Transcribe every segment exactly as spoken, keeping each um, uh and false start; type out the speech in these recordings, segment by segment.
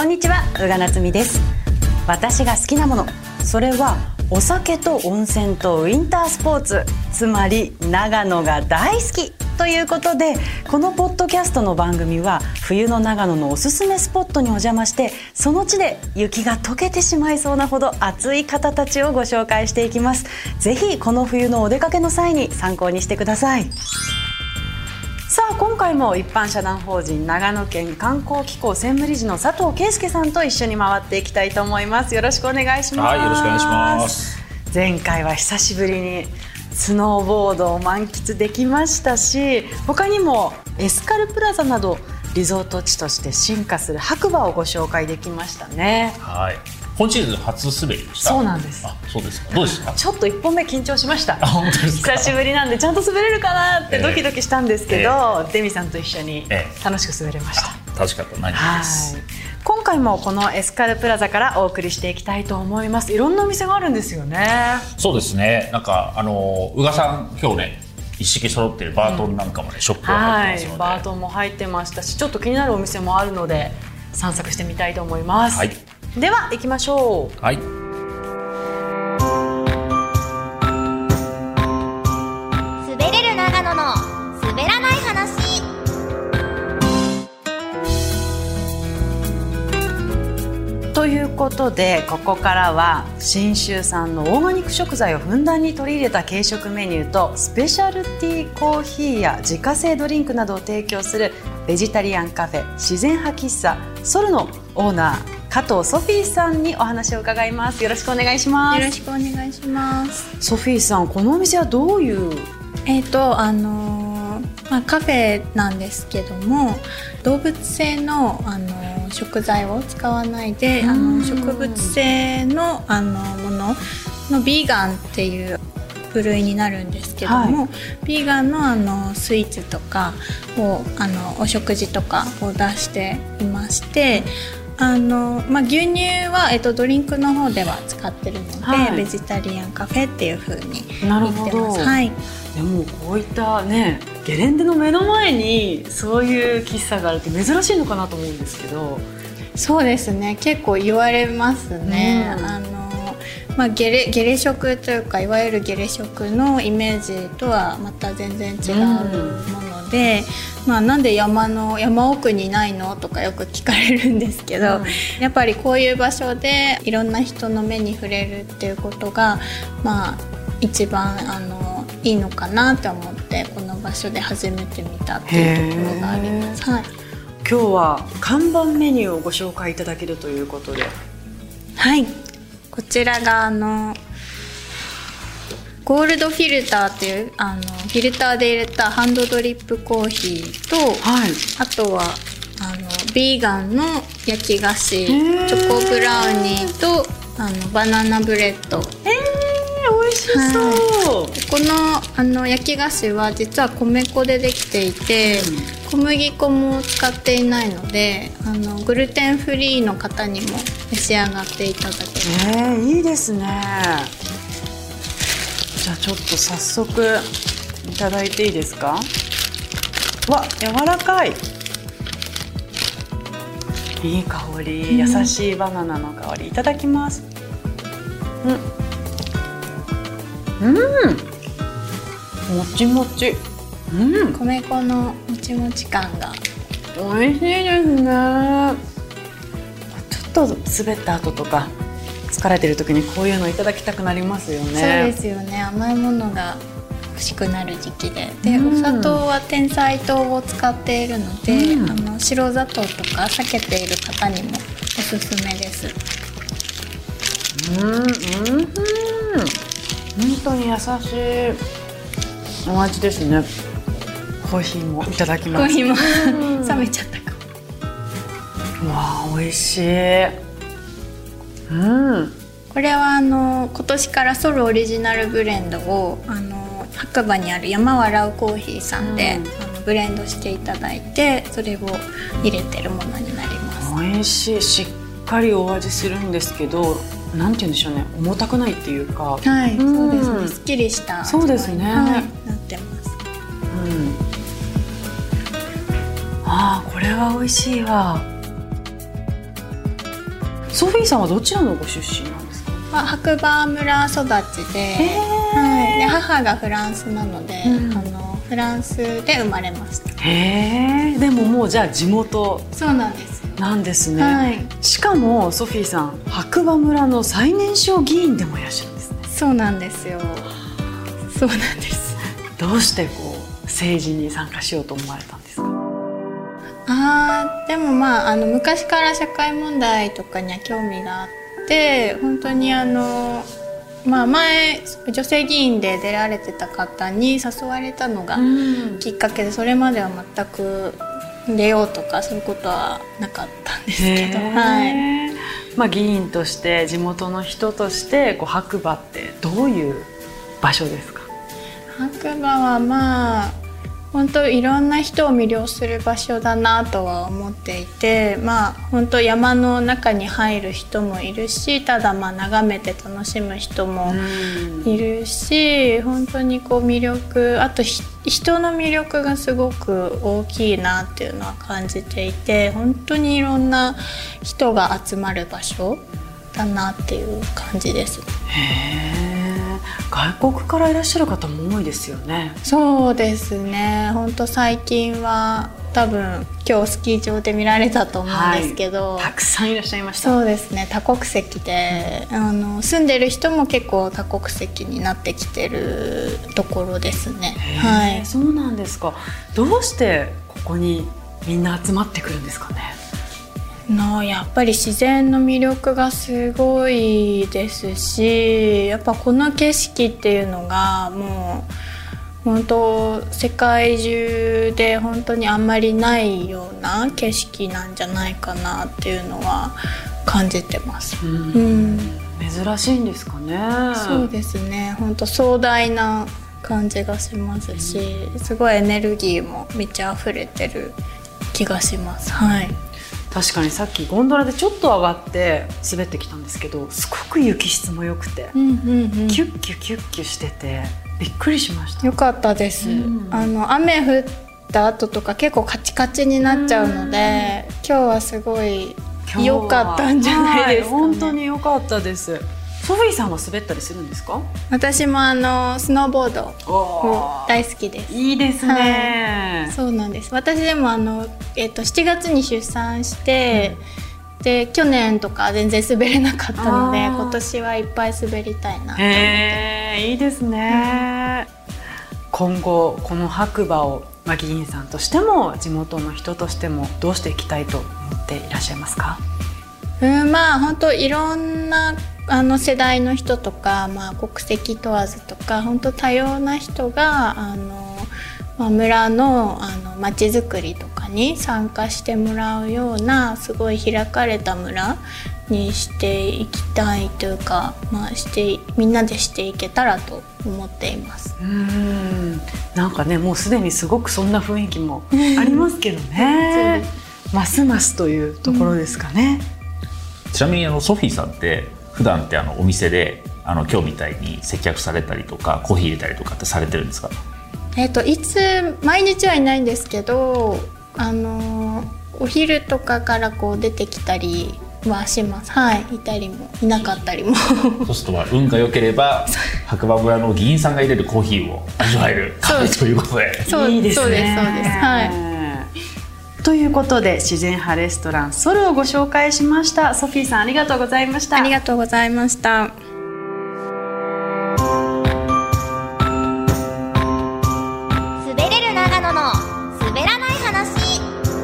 こんにちは、宇賀なつみです。私が好きなもの、それはお酒と温泉とウィンタースポーツ、つまり長野が大好きということで、このポッドキャストの番組は冬の長野のおすすめスポットにお邪魔して、その地で雪が溶けてしまいそうなほど熱い方たちをご紹介していきます。ぜひこの冬のお出かけの際に参考にしてください。さあ、今回も一般社団法人長野県観光機構専務理事の佐藤圭介さんと一緒に回っていきたいと思います。よろしくお願いします。 はい、よろしくお願いします。 前回は久しぶりにスノーボードを満喫できましたし、他にもエスカルプラザなどリゾート地として進化する白馬をご紹介できましたね。 はい、今シーズン初滑りでした。 そうなんです。 あ、そうですか。どうでした？ ちょっといっぽんめ緊張しました。 あ、本当ですか。 久しぶりなんでちゃんと滑れるかなってドキドキしたんですけど、えー、デミさんと一緒に楽しく滑れました。 えー、楽しかった。何です。 今回もこのエスカルプラザからお送りしていきたいと思います。いろんなお店があるんですよね。 そうですね。なんかあの宇賀さん今日ね一式揃ってるバートンなんかもね、うん、ショップが入ってますので、 はい、バートンも入ってましたし、ちょっと気になるお店もあるので散策してみたいと思います。はい、では行きましょう。 はい。 滑れる長野の滑らない話。 ということで、ここからは信州産のオーガニック食材をふんだんに取り入れた軽食メニューとスペシャルティーコーヒーや自家製ドリンクなどを提供するベジタリアンカフェ自然派喫茶ソルのオーナー加藤ソフィーさんにお話を伺います。よろしくお願いします。 よろしくお願いします。 ソフィーさん、このお店はどういうえーとあのーまあ、カフェなんですけども、動物性の、あのー食材を使わないで、あの植物性の、あのもののビーガンっていう部類になるんですけども、はい、ビーガンの、あのスイーツとかをあのお食事とかを出していまして、あのまあ、牛乳は、えっと、ドリンクの方では使ってるので、はい、ベジタリアンカフェっていう風に言ってます。 なるほど、 はい、 でもこういったねゲレンデの目の前にそういう喫茶があるって珍しいのかなと思うんですけど。 そうですね、結構言われますね。うん、あのまあ、ゲレ、ゲレ食というか、いわゆるゲレ食のイメージとはまた全然違うもので、うん、まあ、なんで山の山奥にないのとかよく聞かれるんですけど、うん、やっぱりこういう場所でいろんな人の目に触れるっていうことが、まあ、一番あのいいのかなと思ってこの場所で始めてみたっていうところがあります。はい、 今日は看板メニューをご紹介いただけるということで、 はい、こちらがあのゴールドフィルターっていうあのフィルターで入れたハンドドリップコーヒーと、はい、あとはあのビーガンの焼き菓子、チョコブラウニーとあのバナナブレッド。 えー、美味しそう。 はい、この、あの焼き菓子は実は米粉でできていて、うん、小麦粉も使っていないので、あのグルテンフリーの方にも召し上がっていただけます。 えー、いいですね。じゃあちょっと早速いただいていいですか。わ、柔らかい。いい香り、うん、優しいバナナの香り。いただきます。うん、うん、もちもち。うん、 米粉のもちもち感が美味しいですね。ちょっと滑った後とか疲れてる時にこういうのいただきたくなりますよね。 そうですよね。甘いものが欲しくなる時期で、で、うん、お砂糖は天才糖を使っているので、うん、あの白砂糖とか避けている方にもおすすめです。 うん、うん、うん、本当に優しいお味ですね。コーヒーもいただきます。 コーヒーも冷めちゃったかも。わあ、美味しい。うん、 これはあの今年からソルオリジナルブレンドをあの白馬にある山笑うコーヒーさんで、うん、あのブレンドしていただいて、それを入れてるものになります。 美味しい。しっかりお味するんですけど、なんて言うんでしょうね、重たくないっていうか、 はい、うん、そうですね、すっきりしたそうですね、はい、 なってます。 うん、ああ、これは美味しいわ。 ソフィーさんはどちらのご出身なんですか？ まあ、白馬村育ちで、はい、で母がフランスなので、うん、あのフランスで生まれました。 へー、でももうじゃあ地元そうなんですなんですね、 はい、 しかもソフィーさん白馬村の最年少議員でもいらっしゃるんですね。 そうなんですよ。そうなんです。 どうしてこう政治に参加しようと思われたんですか？ あーでもまあ、あの昔から社会問題とかには興味があって本当にあの、まあ、前女性議員で出られてた方に誘われたのがきっかけで、それまでは全く出ようとかそういうことはなかったんですけど、はいまあ、議員として地元の人としてこう白馬ってどういう場所ですか？ 白馬はまあ本当いろんな人を魅了する場所だなとは思っていて、まあ本当山の中に入る人もいるし、ただまあ眺めて楽しむ人もいるし、本当にこう魅力、あと人の魅力がすごく大きいなっていうのは感じていて、本当にいろんな人が集まる場所だなっていう感じです。 へー、外国からいらっしゃる方も多いですよね。 そうですね、本当最近は多分今日スキー場で見られたと思うんですけど、 はい、たくさんいらっしゃいました。 そうですね、多国籍で、うん、あの住んでる人も結構多国籍になってきてるところですね。はい、 そうなんですか。どうしてここにみんな集まってくるんですかね？ のやっぱり自然の魅力がすごいですし、やっぱこの景色っていうのがもう本当世界中で本当にあんまりないような景色なんじゃないかなっていうのは感じてます。うんうん、 珍しいんですかね？ そうですね、本当壮大な感じがしますし、すごいエネルギーも満ち溢れてる気がします。はい、 確かにさっきゴンドラでちょっと上がって滑ってきたんですけど、すごく雪質も良くて、うんうんうん、キュッキュキュッキュしててびっくりしました。 よかったです、うん、あの雨降った後とか結構カチカチになっちゃうので、今日はすごい良かったんじゃないですかね。 はい、本当に良かったです。ソフィーさんは滑ったりするんですか？ 私もあのスノーボード大好きです。 いいですね、 はい、そうなんです。私でもあの、えー、としちがつに出産して、うん、で去年とか全然滑れなかったので今年はいっぱい滑りたいなと思って。 へー、いいですね、うん、今後この白馬を、まあ、議員さんとしても地元の人としてもどうしていきたいと思っていらっしゃいますか？ うん、まあ本当いろんなあの世代の人とか、まあ、国籍問わずとか本当多様な人があの、まあ、村のあの街づくりとかに参加してもらうようなすごい開かれた村にしていきたいというか、まあ、してみんなでしていけたらと思っています。 うーん、なんかねもうすでにすごくそんな雰囲気もありますけどねますますというところですかね、 うん、ちなみにあのソフィーさんって普段ってあのお店であの今日みたいに接客されたりとかコーヒー入れたりとかってされてるんですか？ えーと、いつ毎日はいないんですけど、あのお昼とかからこう出てきたりはします。はい、いたりもいなかったりもそうするとまあ運が良ければ白馬村の議員さんが入れるコーヒーを味わえるカフェということでそういいですね。 そうですそうです、はいということで自然派レストランソルをご紹介しました。ソフィーさんありがとうございました。 ありがとうございました。 滑れる長野の滑らない話。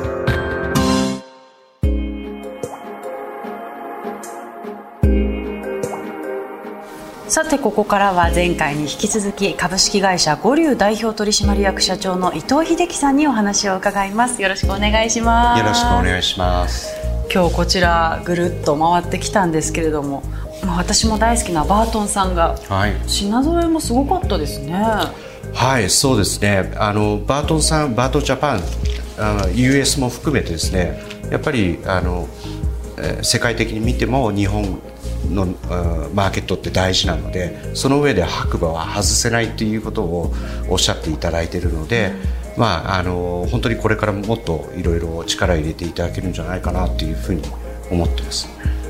さてここからは前回に引き続き株式会社五龍代表取締役社長の伊藤秀樹さんにお話を伺います。よろしくお願いします。 よろしくお願いします。 今日こちらぐるっと回ってきたんですけれども、まあ、私も大好きなバートンさんが、はい、品揃えもすごかったですね。 はい、そうですね。あのバートンさん、バートンジャパン、あの ユーエス も含めてですね、やっぱりあの、えー、世界的に見ても日本のマーケットって大事なので、その上で白馬は外せないということをおっしゃっていただいているので、うん、まあ、あの本当にこれからもっといろいろ力を入れていただけるんじゃないかなというふうに思ってます。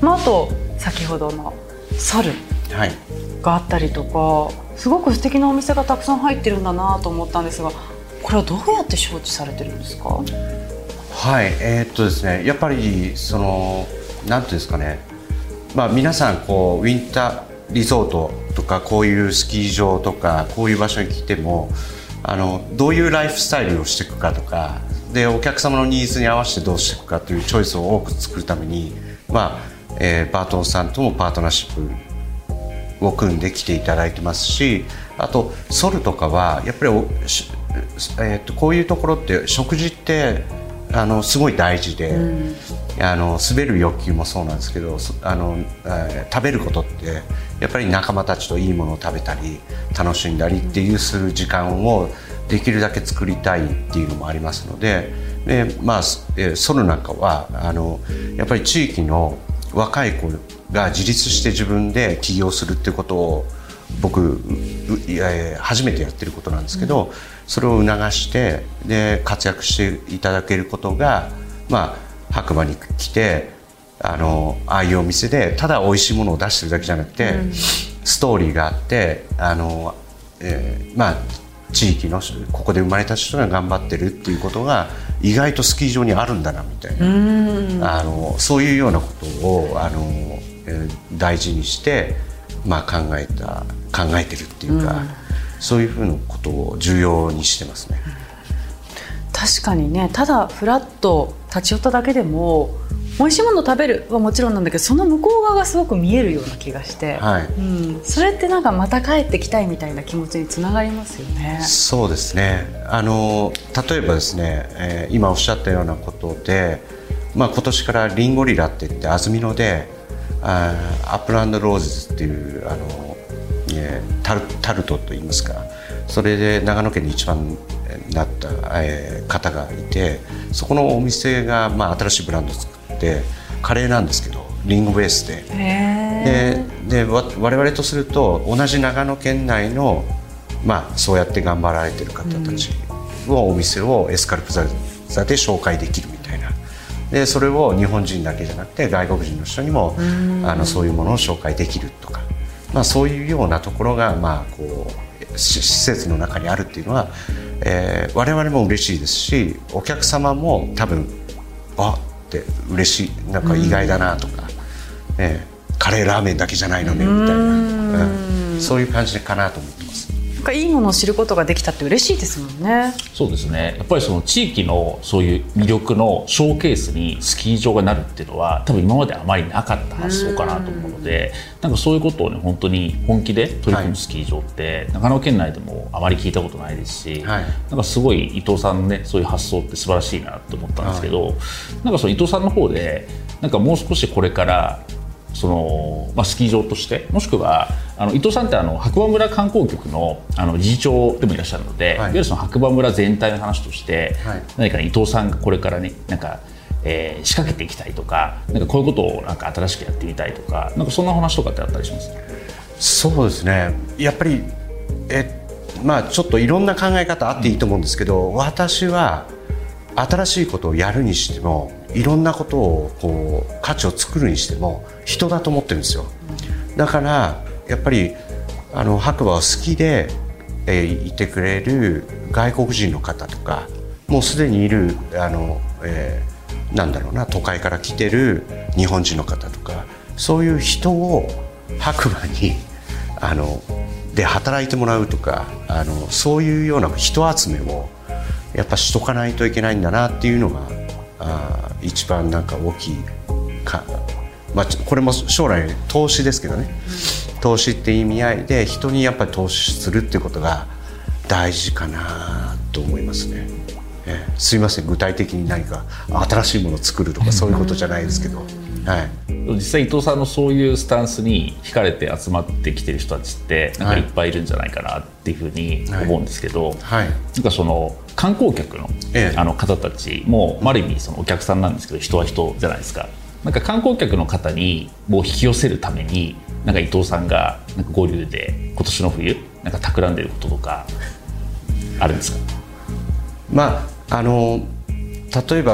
まあ、あと先ほどのソルがあったりとか、はい、すごく素敵なお店がたくさん入ってるんだなと思ったんですが、これはどうやって招致されてるんですか？ はい、えー、っとですねやっぱりそのなんていうんですかね、まあ、皆さんこうウィンターリゾートとかこういうスキー場とかこういう場所に来てもあのどういうライフスタイルをしていくかとかでお客様のニーズに合わせてどうしていくかというチョイスを多く作るために、まあえー、バートンさんともパートナーシップを組んで来ていただいてますし、あとソルとかはやっぱり、えー、とこういうところって食事ってあのすごい大事で、うん、あの滑る欲求もそうなんですけどあの、えー、食べることってやっぱり仲間たちといいものを食べたり楽しんだりっていうする時間をできるだけ作りたいっていうのもありますので、で、まあ、ソルなんかはあのやっぱり地域の若い子が自立して自分で起業するっていうことを僕初めてやってることなんですけど、うん、それを促してで活躍していただけることが、まあ、白馬に来てあのああいうお店でただ美味しいものを出してるだけじゃなくて、うん、ストーリーがあってあの、えー、まあ地域のここで生まれた人が頑張ってるっていうことが意外とスキー場にあるんだなみたいな、うん、あのそういうようなことをあの、えー、大事にして、まあ、考えた考えてるっていうか、うん、そういうふうなことを重要にしてますね。 確かにね、ただフラッと立ち寄っただけでも美味しいものを食べるはもちろんなんだけど、その向こう側がすごく見えるような気がして、はい、うん、それってなんかまた帰ってきたいみたいな気持ちにつながりますよね。 そうですね、あの例えばですね、えー、今おっしゃったようなことで、まあ、今年からリンゴリラっていって安曇野であアップランドローズっていうあの、えー、タル、タルトといいますか、それで長野県に一番なった、えー、方がいて、そこのお店が、まあ、新しいブランドを作ってカレーなんですけどリンゴベースで、でで我々とすると同じ長野県内の、まあ、そうやって頑張られてる方たちのお店をエスカルプザで紹介できるみたいな、でそれを日本人だけじゃなくて外国人の人にもあのそういうものを紹介できるとか、まあ、そういうようなところが、まあ、こう施設の中にあるっていうのは、えー、我々も嬉しいですし、お客様も多分あって嬉しい、なんか意外だなとか、えー、カレーラーメンだけじゃないのねみたいな、うん、そういう感じかなと思ってます。 なんかいいものを知ることができたって嬉しいですもんね。 そうですね、やっぱりその地域のそういう魅力のショーケースにスキー場がなるっていうのは多分今まであまりなかった発想かなと思うので、なんかそういうことをね本当に本気で取り組むスキー場って、はい、長野県内でもあまり聞いたことないですし、はい、なんかすごい伊藤さんのねそういう発想って素晴らしいなと思ったんですけど、はい、なんかその伊藤さんの方でなんかもう少しこれからそのまあ、スキー場としてもしくはあの伊藤さんってあの白馬村観光局 の, あの理事長でもいらっしゃるので、はい、いわゆるその白馬村全体の話として、はい、何か、ね、伊藤さんがこれからねなんか、えー、仕掛けていきたいとか、なんかこういうことをなんか新しくやってみたいとか、なんかそんな話とかってあったりしますか？ そうですね、やっぱりえ、まあ、ちょっといろんな考え方あっていいと思うんですけど、うん、私は新しいことをやるにしてもいろんなことをこう価値を作るにしても人だと思ってるんですよ。だからやっぱりあの白馬を好きで、えー、いてくれる外国人の方とか、もうすでにいるあの、えー、なんだろうな、都会から来てる日本人の方とか、そういう人を白馬にあので働いてもらうとか、あのそういうような人集めをやっぱしとかないといけないんだなっていうのがあ一番なんか大きいか、まあ、これも将来投資ですけどね、うん、投資って意味合いで人にやっぱり投資するっていうことが大事かなと思いますね。えー、すいません、具体的に何か新しいものを作るとかそういうことじゃないですけど、はい、 実際伊藤さんのそういうスタンスに惹かれて集まってきてる人たちってなんかいっぱいいるんじゃないかなっていうふうに思うんですけど、はいはい、なんかその観光客 の,、ええ、あの方たちもある意味そのお客さんなんですけど、人は人じゃないですか。なんか観光客の方にもう引き寄せるためになんか伊藤さんがなんか五竜で今年の冬なんか企んでることとかあるんですか？ まああの例えば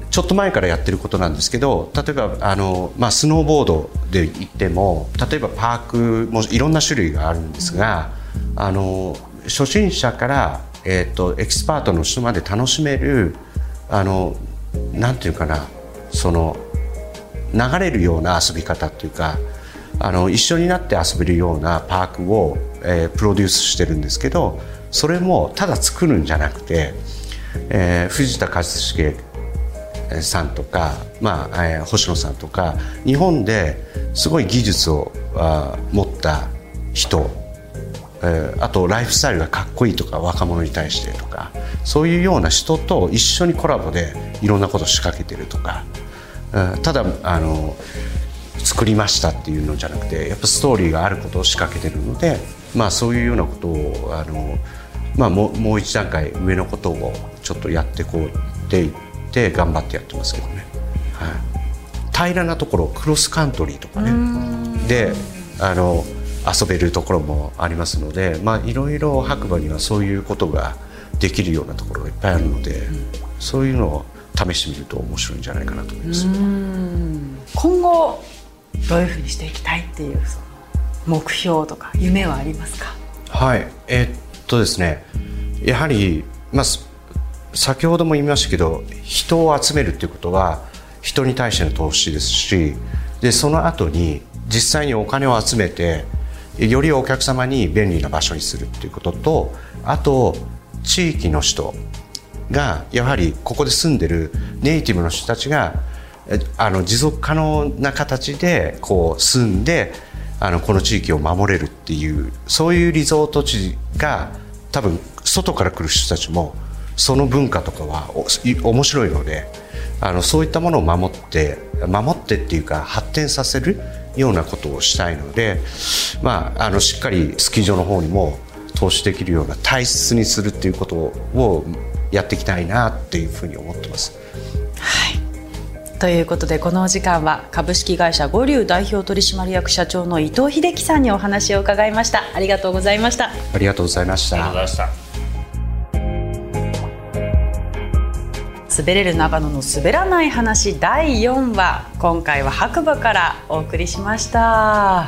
ちょっと前からやってることなんですけど、例えばあの、まあ、スノーボードで言っても例えばパークもいろんな種類があるんですが、あの初心者から、えーと、エキスパートの人まで楽しめるあのなんていうかな、その流れるような遊び方っていうか、あの一緒になって遊べるようなパークを、えー、プロデュースしてるんですけど、それもただ作るんじゃなくて、えー、藤田一茂さんとか、まあえー、星野さんとか日本ですごい技術をあ持った人、えー、あとライフスタイルがかっこいいとか若者に対してとか、そういうような人と一緒にコラボでいろんなことを仕掛けてるとか、えー、ただあの作りましたっていうのじゃなくて、やっぱストーリーがあることを仕掛けてるので、まあ、そういうようなことをあの、まあ、もう、もう一段階上のことをちょっとやってこうって言って頑張ってやってますけどね、はい、平らなところクロスカントリーとかねであの遊べるところもありますので、まあ、いろいろ白馬にはそういうことができるようなところがいっぱいあるので、そういうのを試してみると面白いんじゃないかなと思います。 うーん、今後どういうふうにしていきたいっていうその目標とか夢はありますか？ はい、えー、っとですねやはり、まあ、先ほども言いましたけど、人を集めるっていうことは人に対しての投資ですし、でその後に実際にお金を集めてよりお客様に便利な場所にするっていうことと、あと地域の人がやはりここで住んでるネイティブの人たちがあの持続可能な形でこう住んであのこの地域を守れるっていう、そういうリゾート地が多分外から来る人たちもその文化とかはお面白いので、あのそういったものを守って守ってっていうか発展させるようなことをしたいので、まあ、あのしっかりスキー場の方にも投資できるような体質にするっていうことをやっていきたいなっていうふうに思ってます。 はい、ということでこのお時間は株式会社五龍代表取締役社長の伊藤秀樹さんにお話を伺いました。ありがとうございました。 ありがとうございました。 ありがとうございました。 滑れる長野の滑らない話だいよんわ、今回は白馬からお送りしました。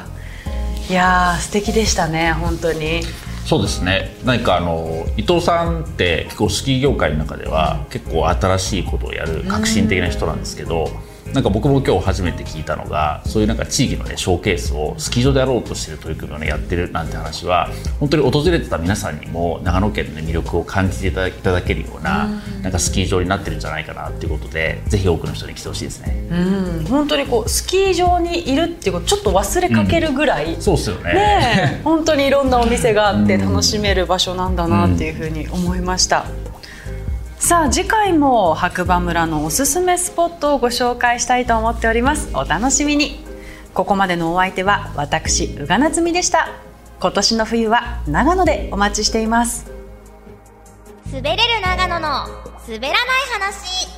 いやー素敵でしたね、本当に。 そうですね、何かあの伊藤さんって結構スキー業界の中では結構新しいことをやる革新的な人なんですけど、なんか僕も今日初めて聞いたのが、そういうなんか地域の、ね、ショーケースをスキー場でやろうとしている取り組みを、ね、やってるなんて話は本当に訪れてた皆さんにも長野県の、ね、魅力を感じていただ、いただけるような、なんかスキー場になってるんじゃないかなっていうことで、ぜひ多くの人に来てほしいですね。 うん、本当にこうスキー場にいるっていうことちょっと忘れかけるぐらい、 うん、そうですよね。 ねえ本当にいろんなお店があって楽しめる場所なんだなっていうふうに思いました。さあ次回も白馬村のおすすめスポットをご紹介したいと思っております。お楽しみに。ここまでのお相手は私宇賀なつみでした。今年の冬は長野でお待ちしています。 滑れる長野の滑らない話。